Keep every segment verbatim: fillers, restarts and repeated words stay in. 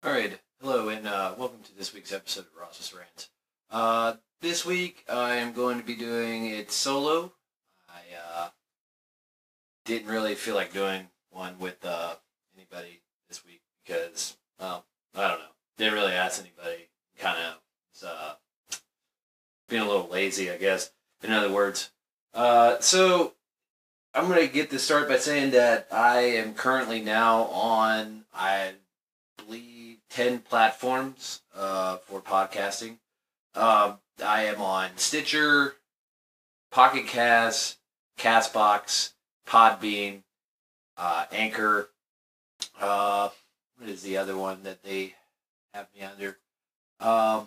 All right, hello, and uh, welcome to this week's episode of Ross's Rants. Uh, this week I am going to be doing it solo. I uh, didn't really feel like doing one with uh, anybody this week because, well, I don't know. Didn't really ask anybody. Kind of was uh, being a little lazy, I guess. In other words, uh, so I'm going to get this started by saying that I am currently now on, I believe, ten platforms uh, for podcasting. Um, I am on Stitcher, Pocket Cast, Castbox, Podbean, uh, Anchor. Uh, what is the other one that they have me under? Um,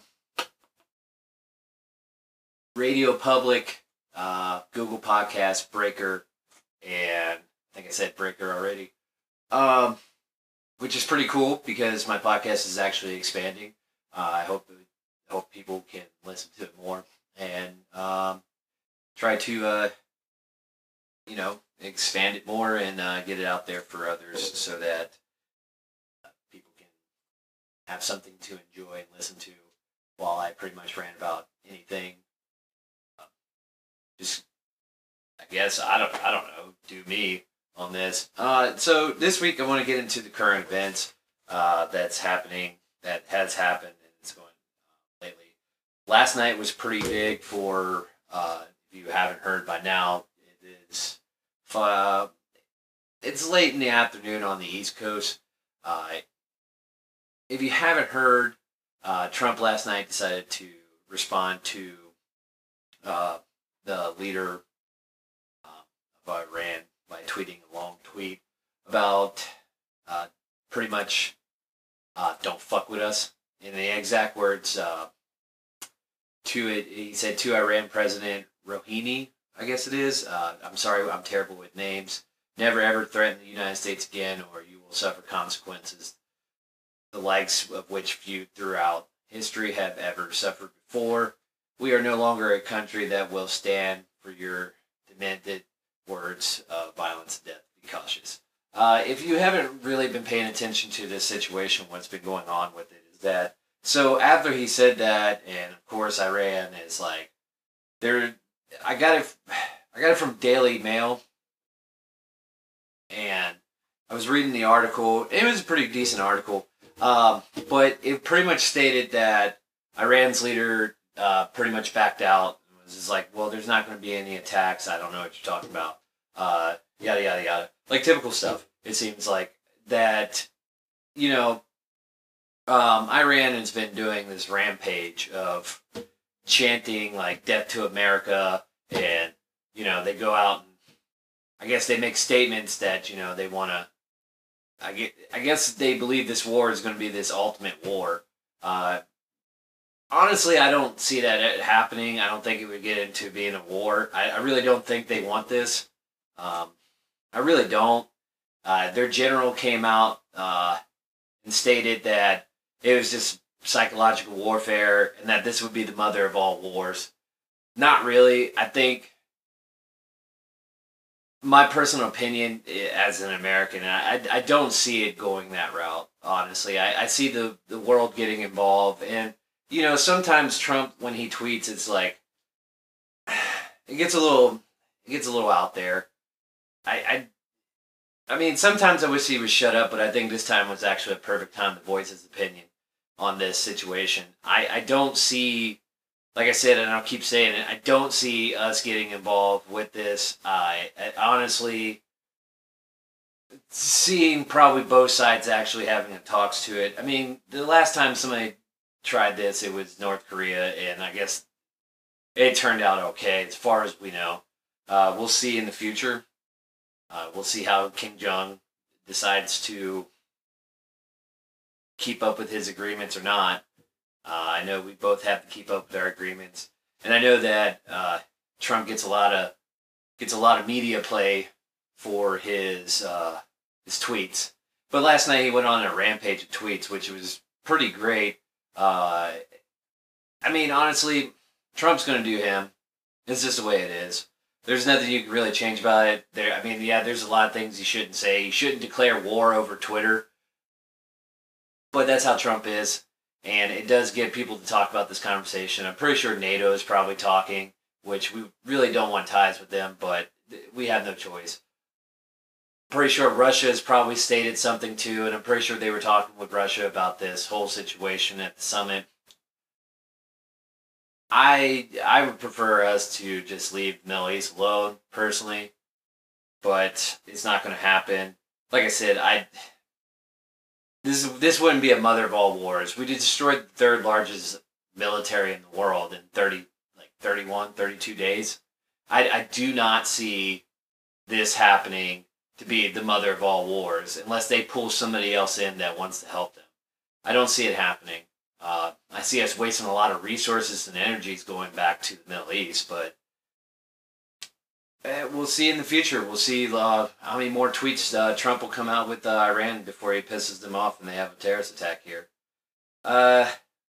Radio Public, uh, Google Podcasts, Breaker, and I think I said Breaker already. Um, which is pretty cool because my podcast is actually expanding. Uh, I hope hope people can listen to it more and um, try to uh, you know expand it more and uh, get it out there for others so that uh, people can have something to enjoy and listen to while I pretty much rant about anything. Uh, just I guess I don't I don't know do me. On this. Uh, so this week I want to get into the current events uh, that's happening, that has happened, and it's going uh, lately. Last night was pretty big for, uh, if you haven't heard by now, it is, uh, it's late in the afternoon on the East Coast. Uh, if you haven't heard, uh, Trump last night decided to respond to uh, the leader uh, of Iran by tweeting a long tweet about uh, pretty much uh, don't fuck with us. In the exact words, uh, to it, he said to Iran President Rouhani, I guess it is, uh, I'm sorry, I'm terrible with names, never ever threaten the United States again or you will suffer consequences, the likes of which few throughout history have ever suffered before. We are no longer a country that will stand for your demented words of violence and death. Be cautious. Uh, if you haven't really been paying attention to this situation, what's been going on with it is that, so after he said that, and of course Iran is like, there, I got it, I got it from Daily Mail, and I was reading the article. It was a pretty decent article, um, but it pretty much stated that Iran's leader uh, pretty much backed out. It's just like, well, there's not going to be any attacks. I don't know what you're talking about. Uh, yada, yada, yada. Like typical stuff, it seems like. That, you know, um, Iran has been doing this rampage of chanting, like, death to America. And, you know, they go out and I guess they make statements that, you know, they want to, I get, I guess they believe this war is going to be this ultimate war. Uh, Honestly, I don't see that happening. I don't think it would get into being a war. I, I really don't think they want this. Um, I really don't. Uh, their general came out uh, and stated that it was just psychological warfare and that this would be the mother of all wars. Not really. I think my personal opinion as an American, I, I don't see it going that route, honestly. I, I see the, the world getting involved and you know, sometimes Trump, when he tweets, it's like, it gets a little, it gets a little out there. I, I, I mean, sometimes I wish he would shut up, but I think this time was actually a perfect time to voice his opinion on this situation. I, I don't see, like I said, and I'll keep saying it, I don't see us getting involved with this. I, I honestly, seeing probably both sides actually having talks to it. I mean, the last time somebody tried this, it was North Korea, and I guess it turned out okay as far as we know. Uh, we'll see in the future. Uh, we'll see how Kim Jong decides to keep up with his agreements or not. Uh, I know we both have to keep up with our agreements, and I know that uh, Trump gets a lot of gets a lot of media play for his uh, his tweets. But last night he went on a rampage of tweets, which was pretty great. Uh, I mean, honestly, Trump's going to do him. It's just the way it is. There's nothing you can really change about it. There, I mean, yeah, there's a lot of things he shouldn't say. He shouldn't declare war over Twitter. but that's how Trump is. And it does get people to talk about this conversation. I'm pretty sure NATO is probably talking, which we really don't want ties with them, but we have no choice. I'm pretty sure Russia has probably stated something too, and I'm pretty sure they were talking with Russia about this whole situation at the summit. I I would prefer us to just leave the Middle East alone, personally, but it's not going to happen. Like I said, I... This this wouldn't be a mother of all wars. We destroyed the third largest military in the world in thirty, like thirty-one, thirty-two days. I, I do not see this happening to be the mother of all wars unless they pull somebody else in that wants to help them. I don't see it happening. Uh, I see us wasting a lot of resources and energies going back to the Middle East, but Uh, we'll see in the future. We'll see uh, how many more tweets uh, Trump will come out with uh, Iran before he pisses them off and they have a terrorist attack here. Uh,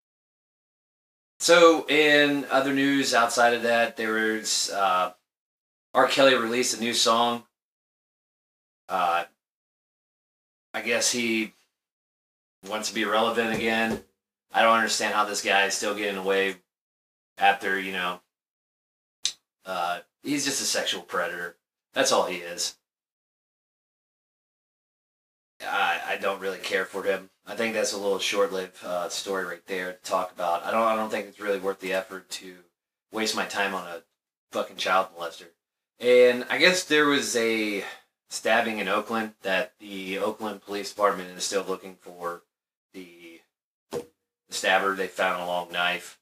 so, in other news outside of that, there was uh, R. Kelly released a new song. Uh, I guess he wants to be relevant again. I don't understand how this guy is still getting away after, you know... Uh, He's just a sexual predator. That's all he is. I I don't really care for him. I think that's a little short-lived uh, story right there to talk about. I don't I don't think it's really worth the effort to waste my time on a fucking child molester. And I guess there was a stabbing in Oakland that the Oakland Police Department is still looking for the, the stabber. They found a long knife.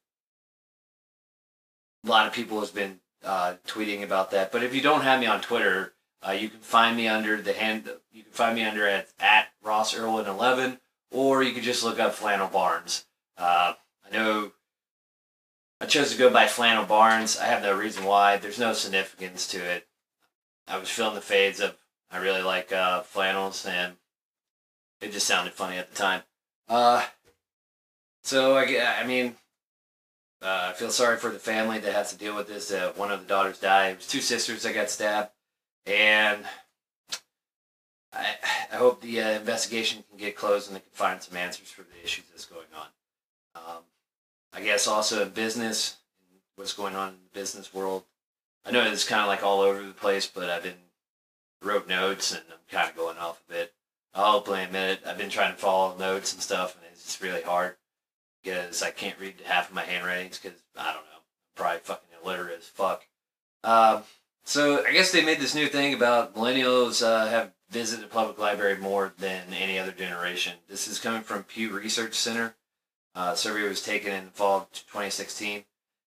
A lot of people has been Uh, tweeting about that. But if you don't have me on Twitter, uh, you can find me under the hand. You can find me under at, at Ross Irwin eleven, or you can just look up Flannel Barnes. Uh, I know I chose to go by Flannel Barnes. I have no reason why. There's no significance to it. I was feeling the fades of I really like uh, flannels, and it just sounded funny at the time. Uh, so I, I mean. Uh, I feel sorry for the family that has to deal with this. Uh, one of the daughters died. It was two sisters that got stabbed. And I, I hope the uh, investigation can get closed and they can find some answers for the issues that's going on. Um, I guess also in business, what's going on in the business world. I know it's kind of like all over the place, but I've been wrote notes and I'm kind of going off a bit. I'll openly admit it. I've been trying to follow notes and stuff, and it's just really hard. Because I can't read half of my handwritings because, I don't know, I'm probably fucking illiterate as fuck. Um, so I guess they made this new thing about millennials uh, have visited the public library more than any other generation. This is coming from Pew Research Center. Uh, survey was taken in the fall of twenty sixteen.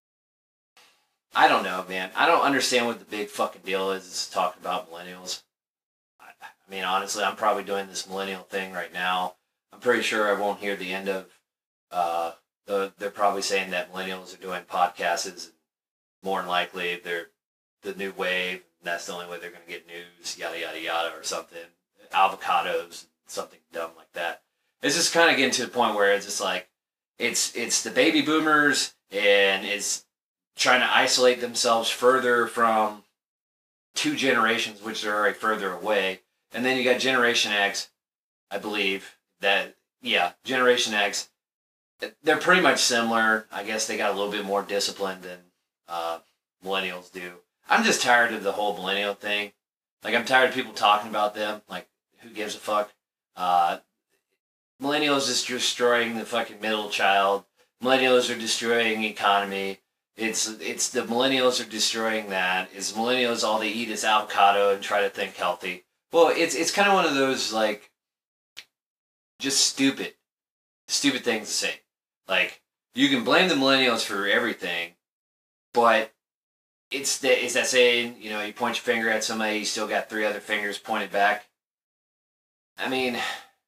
I don't know, man. I don't understand what the big fucking deal is talking about millennials. I, I mean, honestly, I'm probably doing this millennial thing right now. I'm pretty sure I won't hear the end of Uh, they're probably saying that millennials are doing podcasts, and more than likely they're the new wave, and that's the only way they're going to get news, yada, yada, yada, or something. Avocados, something dumb like that. It's just kind of getting to the point where it's just like, it's, it's the baby boomers, and it's trying to isolate themselves further from two generations, which are already further away. And then you got Generation X, I believe, that, yeah, Generation X, they're pretty much similar. I guess they got a little bit more discipline than uh, millennials do. I'm just tired of the whole millennial thing. Like, I'm tired of people talking about them. Like, who gives a fuck? Uh, millennials is destroying the fucking middle child. Millennials are destroying the economy. It's it's the millennials are destroying that. It's millennials, all they eat is avocado and try to think healthy. Well, it's it's kind of one of those, like, just stupid, stupid things to say. Like, you can blame the millennials for everything, but it's, the, it's that saying, you know, you point your finger at somebody, you still got three other fingers pointed back. I mean,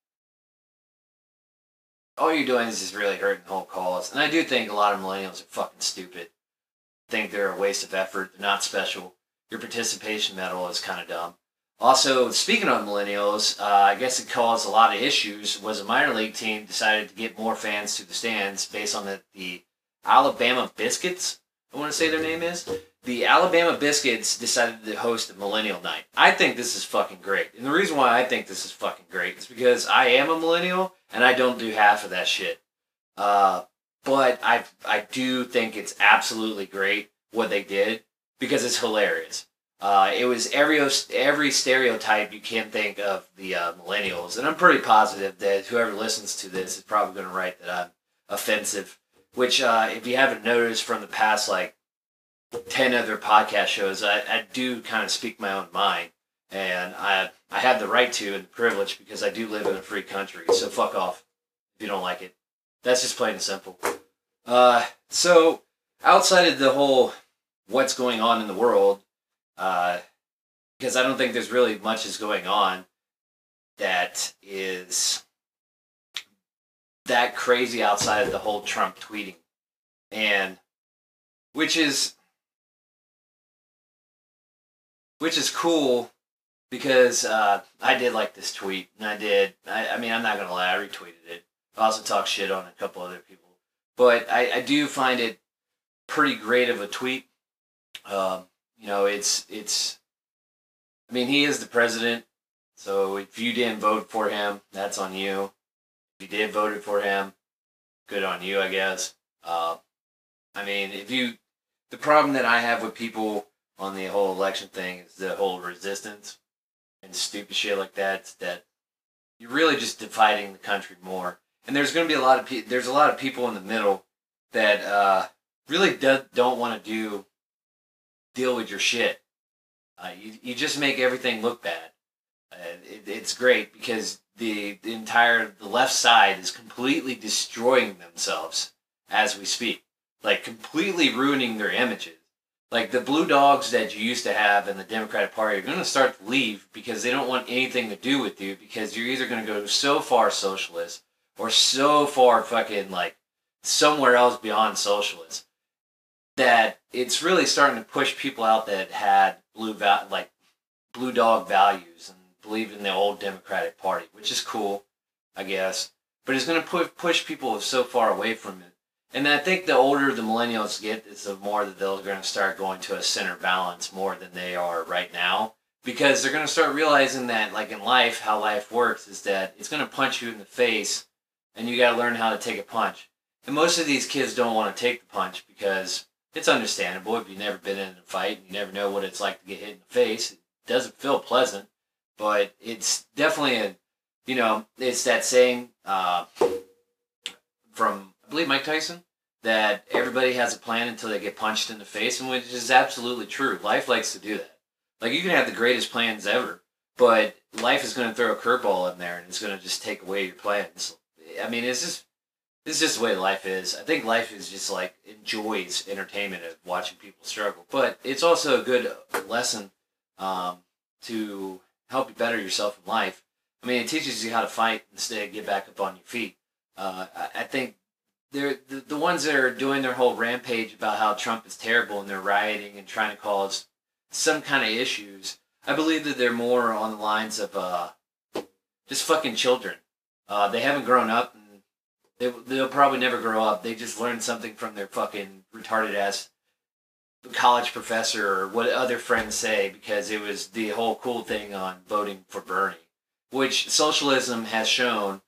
all you're doing is just really hurting the whole cause. And I do think a lot of millennials are fucking stupid. Think they're a waste of effort. They're not special. Your participation medal is kind of dumb. Also, speaking of millennials, uh, I guess it caused a lot of issues, was a minor league team decided to get more fans to the stands based on the, the Alabama Biscuits, I want to say their name is. the Alabama Biscuits decided to host a millennial night. I think this is fucking great. And the reason why I think this is fucking great is because I am a millennial and I don't do half of that shit. Uh, but I I do think it's absolutely great what they did because it's hilarious. Uh, it was every every stereotype you can think of the uh, millennials, and I'm pretty positive that whoever listens to this is probably going to write that I'm offensive. Which, uh, if you haven't noticed from the past, like ten other podcast shows, I, I do kind of speak my own mind, and I I have the right to and the privilege because I do live in a free country. So fuck off if you don't like it. That's just plain and simple. Uh, so outside of the whole what's going on in the world. Uh, because I don't think there's really much is going on that is that crazy outside of the whole Trump tweeting. And, which is, which is cool because, uh, I did like this tweet, and I did, I, I mean, I'm not gonna lie, I retweeted it. I also talked shit on a couple other people. But I, I do find it pretty great of a tweet. Um, You know, it's, it's, I mean, he is the president, so if you didn't vote for him, that's on you. If you did vote for him, good on you, I guess. Uh, I mean, if you, the problem that I have with people on the whole election thing is the whole resistance and stupid shit like that, is that you're really just dividing the country more. And there's going to be a lot of people, there's a lot of people in the middle that uh, really do, don't want to do deal with your shit. Uh, you you just make everything look bad. Uh, it, it's great because the, the entire the left side is completely destroying themselves as we speak, like completely ruining their images. Like the blue dogs that you used to have in the Democratic Party are going to start to leave because they don't want anything to do with you because you're either going to go so far socialist or so far fucking like somewhere else beyond socialist. That it's really starting to push people out that had blue val- like blue dog values and believe in the old Democratic Party, which is cool, I guess. But it's going to pu- push people so far away from it. And I think the older the millennials get, is the more that they're going to start going to a center balance more than they are right now. Because they're going to start realizing that, like in life, how life works is that it's going to punch you in the face, and you got to learn how to take a punch. And most of these kids don't want to take the punch because it's understandable if you've never been in a fight and you never know what it's like to get hit in the face. It doesn't feel pleasant, but it's definitely a, you know, it's that saying uh, from, I believe, Mike Tyson, that everybody has a plan until they get punched in the face, and which is absolutely true. Life likes to do that. Like, you can have the greatest plans ever, but life is going to throw a curveball in there, and it's going to just take away your plans. I mean, it's just, it's just the way life is. I think life is just like enjoys entertainment of watching people struggle, but it's also a good lesson um, to help you better yourself in life. I mean, it teaches you how to fight instead of get back up on your feet. Uh, I, I think they're the, the ones that are doing their whole rampage about how Trump is terrible and they're rioting and trying to cause some kind of issues. I believe that they're more on the lines of uh, just fucking children. Uh, they haven't grown up. They, they'll probably never grow up. They just learned something from their fucking retarded-ass college professor or what other friends say because it was the whole cool thing on voting for Bernie, which socialism has shown.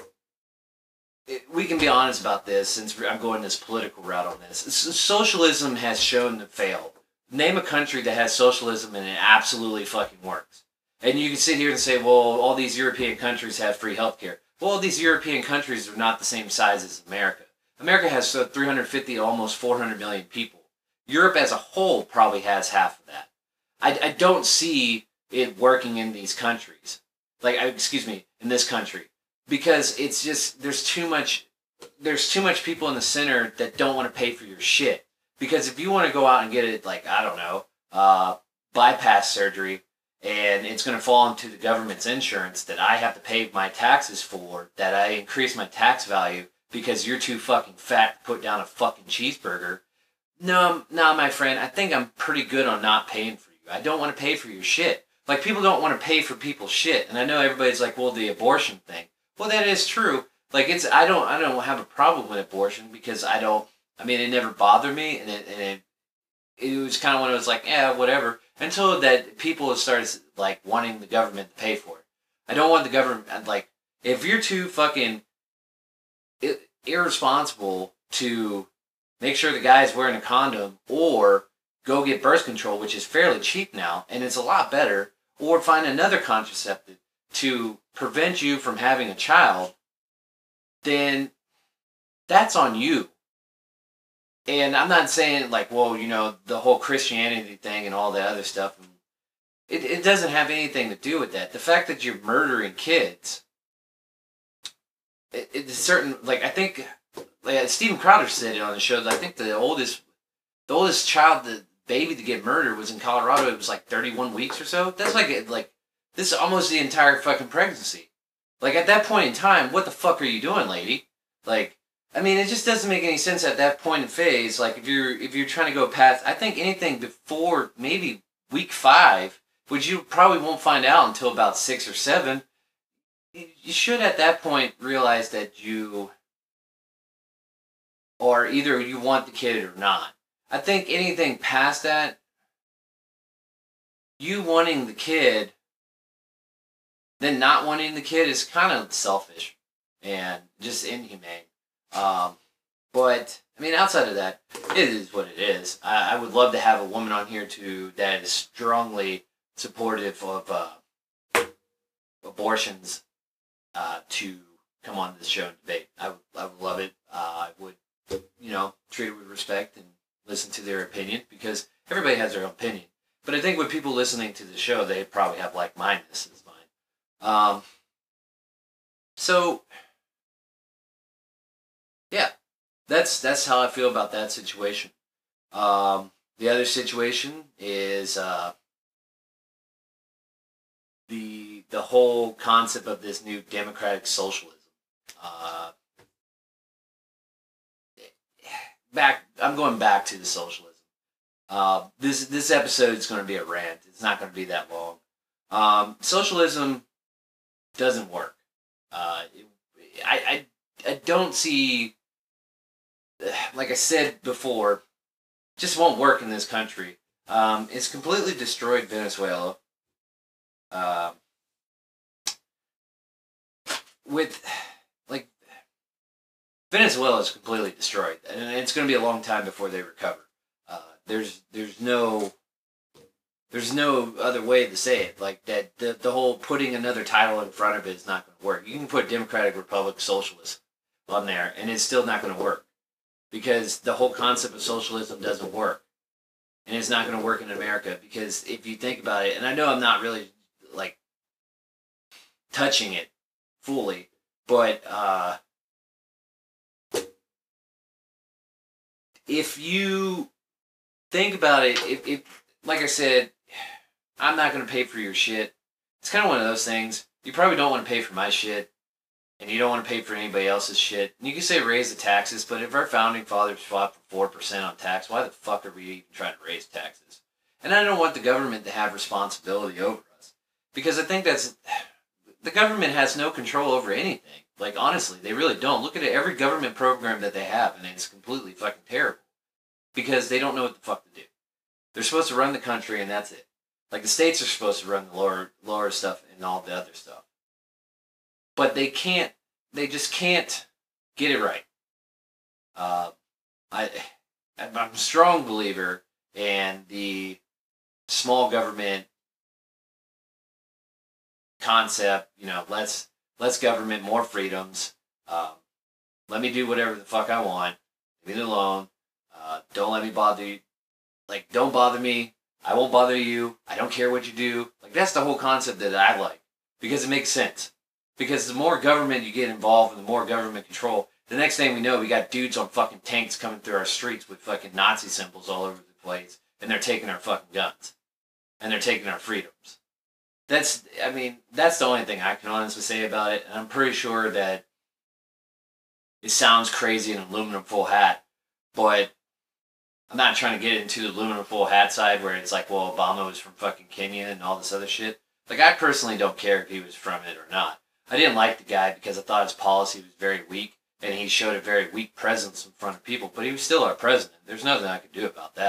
It, we can be honest about this since I'm going this political route on this. Socialism has shown to fail. Name a country that has socialism and it absolutely fucking works. And you can sit here and say, well, all these European countries have free healthcare. Well, these European countries are not the same size as America. America has uh, three hundred fifty to almost four hundred million people. Europe as a whole probably has half of that. I, I don't see it working in these countries. Like, excuse me, in this country. Because it's just, there's too much, there's too much people in the center that don't want to pay for your shit. Because if you want to go out and get it, like, I don't know, uh, bypass surgery, and it's going to fall into the government's insurance that I have to pay my taxes for, that I increase my tax value because you're too fucking fat to put down a fucking cheeseburger. No, no, my friend, I think I'm pretty good on not paying for you. I don't want to pay for your shit. Like, people don't want to pay for people's shit. And I know everybody's like, well, the abortion thing. Well, that is true. Like, it's, I don't, I don't have a problem with abortion because I don't, I mean, it never bothered me, and it, and it, it was kind of when it was like, yeah, whatever. Until that people started like wanting the government to pay for it. I don't want the government, like, if you're too fucking irresponsible to make sure the guy's wearing a condom or go get birth control, which is fairly cheap now, and it's a lot better, or find another contraceptive to prevent you from having a child, then that's on you. And I'm not saying, like, well, you know, the whole Christianity thing and all that other stuff, it, it doesn't have anything to do with that. The fact that you're murdering kids, it, it's certain, like, I think, like, Steven Crowder said it on the show, that I think the oldest, the oldest child, the baby to get murdered was in Colorado. It was like thirty-one weeks or so. That's like, like, this is almost the entire fucking pregnancy. Like, at that point in time, what the fuck are you doing, lady? Like, I mean, it just doesn't make any sense at that point in phase. Like, if you're if you're trying to go past, I think anything before maybe week five, which you probably won't find out until about six or seven, you should at that point realize that you, or either you want the kid or not. I think anything past that, you wanting the kid, then not wanting the kid is kind of selfish and just inhumane. Um, but, I mean, outside of that, it is what it is. I, I would love to have a woman on here, too, that is strongly supportive of uh, abortions uh, to come on this show and debate. I would, I would love it. Uh, I would, you know, treat it with respect and listen to their opinion, because everybody has their own opinion. But I think with people listening to the show, they probably have like-mindedness as mine. Um, so... Yeah, that's that's how I feel about that situation. Um, the other situation is uh, the the whole concept of this new democratic socialism. Uh, back, I'm going back to the socialism. Uh, this this episode is going to be a rant. It's not going to be that long. Um, socialism doesn't work. Uh, I, I I don't see. Like I said before, just won't work in this country. Um, it's completely destroyed Venezuela. Uh, with, like, Venezuela is completely destroyed, and it's going to be a long time before they recover. Uh, there's, there's no, there's no other way to say it. Like that, the the whole putting another title in front of it is not going to work. You can put Democratic Republic Socialist on there, and it's still not going to work. Because the whole concept of socialism doesn't work. And it's not going to work in America. Because if you think about it, and I know I'm not really, like, touching it fully, but uh, if you think about it, if, if like I said, I'm not going to pay for your shit. It's kind of one of those things. You probably don't want to pay for my shit. And you don't want to pay for anybody else's shit. And you can say raise the taxes, but if our founding fathers fought for four percent on tax, why the fuck are we even trying to raise taxes? And I don't want the government to have responsibility over us. Because I think that's... The government has no control over anything. Like, honestly, they really don't. Look at it, every government program that they have, and it's completely fucking terrible. Because they don't know what the fuck to do. They're supposed to run the country, and that's it. Like, the states are supposed to run the lower, lower stuff and all the other stuff. But they can't, they just can't get it right. Uh, I, I'm a strong believer in the small government concept. You know, let's, let's government more freedoms. Um, let me do whatever the fuck I want. Leave me alone. Uh, don't let me bother you. Like, don't bother me. I won't bother you. I don't care what you do. Like, that's the whole concept that I like. Because it makes sense. Because the more government you get involved and the more government control, the next thing we know, we got dudes on fucking tanks coming through our streets with fucking Nazi symbols all over the place, and they're taking our fucking guns. And they're taking our freedoms. That's, I mean, that's the only thing I can honestly say about it, and I'm pretty sure that it sounds crazy in aluminum full hat, but I'm not trying to get into the aluminum full hat side where it's like, well, Obama was from fucking Kenya and all this other shit. Like, I personally don't care if he was from it or not. I didn't like the guy because I thought his policy was very weak, and he showed a very weak presence in front of people, but he was still our president. There's nothing I could do about that.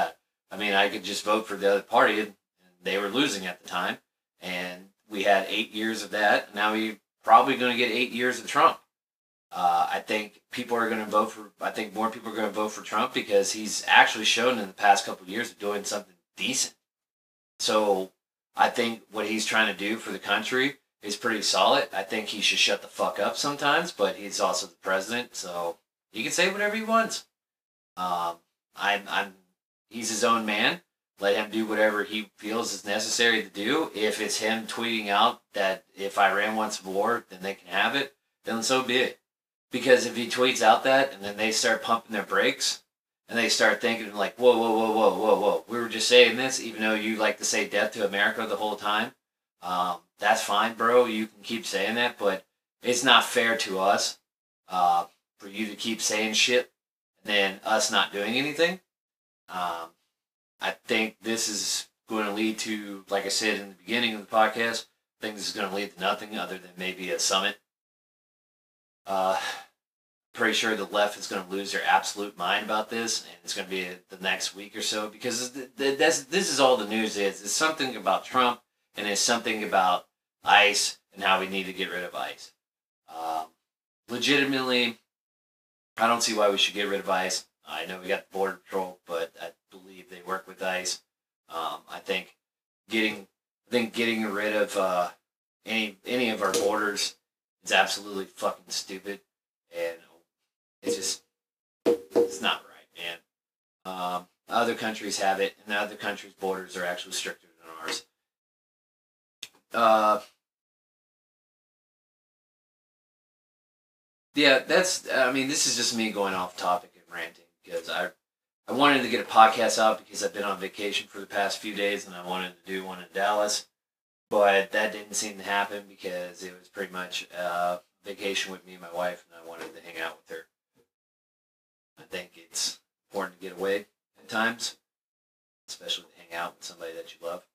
I mean, I could just vote for the other party, and they were losing at the time, and we had eight years of that. Now we're probably going to get eight years of Trump. Uh, I think people are going to vote for. I think more people are going to vote for Trump because he's actually shown in the past couple of years of doing something decent. So I think what he's trying to do for the country is pretty solid. I think he should shut the fuck up sometimes, but he's also the president, so he can say whatever he wants. Um, I'm, I'm, he's his own man. Let him do whatever he feels is necessary to do. If it's him tweeting out that if Iran wants war, then they can have it, then so be it. Because if he tweets out that and then they start pumping their brakes and they start thinking like, whoa, whoa, whoa, whoa, whoa, whoa, we were just saying this, even though you like to say death to America the whole time, um, that's fine, bro. You can keep saying that, but it's not fair to us uh, for you to keep saying shit and then us not doing anything. Um, I think this is going to lead to, like I said in the beginning of the podcast, I think this is going to lead to nothing other than maybe a summit. Uh, pretty sure the left is going to lose their absolute mind about this, and it's going to be a, the next week or so, because th- th- that's, this is all the news is. It's something about Trump, and it's something about ICE and how we need to get rid of ICE. Um, legitimately, I don't see why we should get rid of ICE. I know we got the Border Patrol, but I believe they work with ICE. Um, I think getting, I think getting rid of uh, any any of our borders is absolutely fucking stupid, and it's just it's not right, man. Um, other countries have it, and other countries' borders are actually stricter than ours. Uh, yeah, that's. I mean, this is just me going off topic and ranting. Because I, I wanted to get a podcast out because I've been on vacation for the past few days and I wanted to do one in Dallas, but that didn't seem to happen because it was pretty much a vacation with me and my wife, and I wanted to hang out with her. I think it's important to get away at times, especially to hang out with somebody that you love.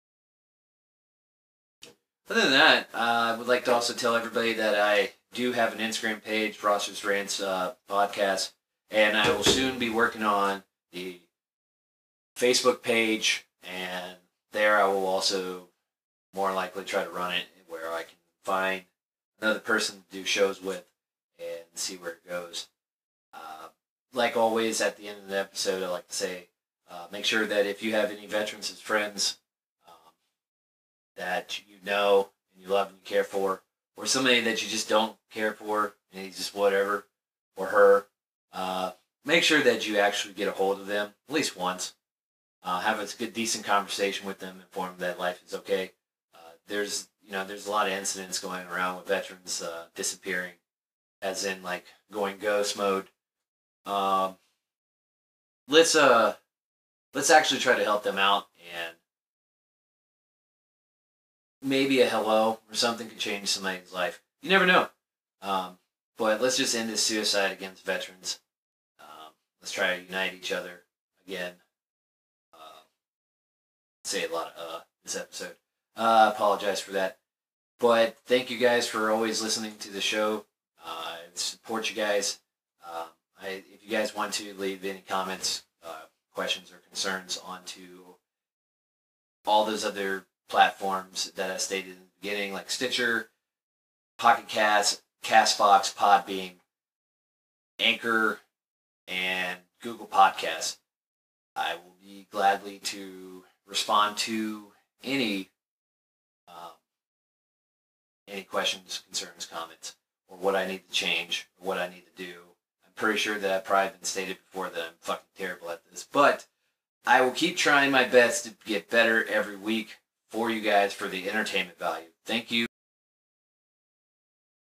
Other than that, uh, I would like to also tell everybody that I do have an Instagram page, Roster's Rants uh, Podcast. And I will soon be working on the Facebook page, and there I will also more likely try to run it where I can find another person to do shows with and see where it goes. Uh, like always, at the end of the episode, I like to say, uh, make sure that if you have any veterans as friends um, that you know and you love and you care for, or somebody that you just don't care for and he's just whatever, or her, Uh, make sure that you actually get a hold of them at least once. Uh, have a good, decent conversation with them, inform them that life is okay. Uh, there's, you know, there's a lot of incidents going around with veterans uh, disappearing, as in like going ghost mode. Um, let's uh, let's actually try to help them out, and maybe a hello or something could change somebody's life. You never know. Um, but let's just end this suicide against veterans. Let's try to unite each other again. Uh, say a lot of uh this episode. I uh, apologize for that. But thank you guys for always listening to the show. Uh, I support you guys. Uh, I, if you guys want to leave any comments, uh, questions, or concerns onto all those other platforms that I stated in the beginning, like Stitcher, Pocket Cast, Castbox, Podbean, Anchor, and Google Podcasts. I will be gladly to respond to any um, any questions, concerns, comments, or what I need to change, or what I need to do. I'm pretty sure that I've probably been stated before that I'm fucking terrible at this, but I will keep trying my best to get better every week for you guys for the entertainment value. Thank you.